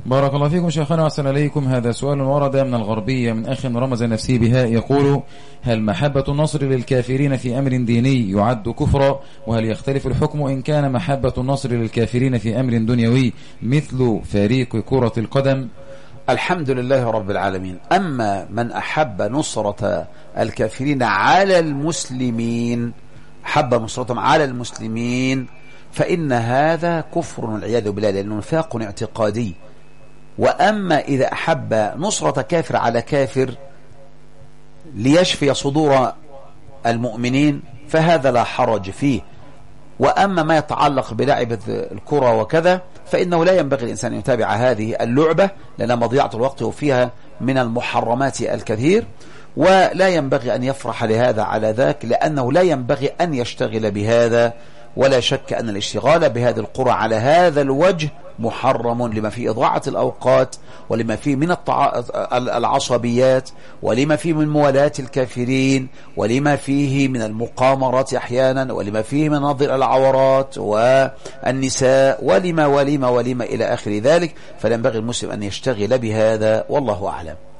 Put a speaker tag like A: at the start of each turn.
A: بارك الله فيكم شيخنا وأحسن إليكم. هذا سؤال ورد من الغربية من أخ رمز نفسه بها، يقول: هل محبة النصر للكافرين في أمر ديني يعد كفرا؟ وهل يختلف الحكم إن كان محبة النصر للكافرين في أمر دنيوي مثل فريق كرة القدم؟
B: الحمد لله رب العالمين. أما من أحب نصرة الكافرين على المسلمين، حب نصرتهم على المسلمين، فإن هذا كفر والعياذ بالله، لأنه نفاق اعتقادي. وأما إذا أحب نصرة كافر على كافر ليشفي صدور المؤمنين فهذا لا حرج فيه. وأما ما يتعلق بلعبة الكرة وكذا فإنه لا ينبغي الإنسان أن يتابع هذه اللعبة، لأن مضيعة الوقت وفيها من المحرمات الكثير، ولا ينبغي أن يفرح لهذا على ذاك، لأنه لا ينبغي أن يشتغل بهذا. ولا شك أن الاشتغال بهذه القرى على هذا الوجه محرم، لما فيه إضاعة الأوقات، ولما فيه من العصبيات، ولما فيه من موالاة الكافرين، ولما فيه من المقامرات أحيانا، ولما فيه من نظر العورات والنساء، ولما إلى آخر ذلك. فلا ينبغي المسلم أن يشتغل بهذا، والله أعلم.